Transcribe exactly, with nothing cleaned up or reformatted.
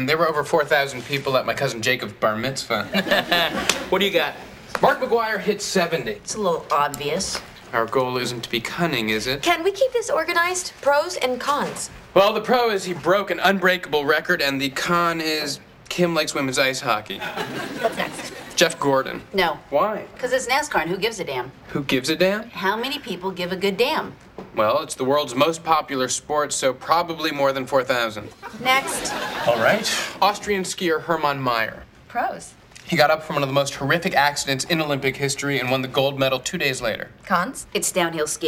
There were over four thousand people at my cousin Jacob's bar mitzvah. What do you got? Mark McGuire hit seventy. It's a little obvious. Our goal isn't to be cunning, is it? Can we keep this organized? Pros and cons. Well, the pro is he broke an unbreakable record, and the con is Kim likes women's ice hockey. What's next? Jeff Gordon. No. Why? Because it's NASCAR, and who gives a damn? Who gives a damn? How many people give a good damn? Well, it's the world's most popular sport, so probably more than four thousand. Next. All right. Austrian skier Hermann Maier. Pros. He got up from one of the most horrific accidents in Olympic history and won the gold medal two days later. Cons. It's downhill skiing.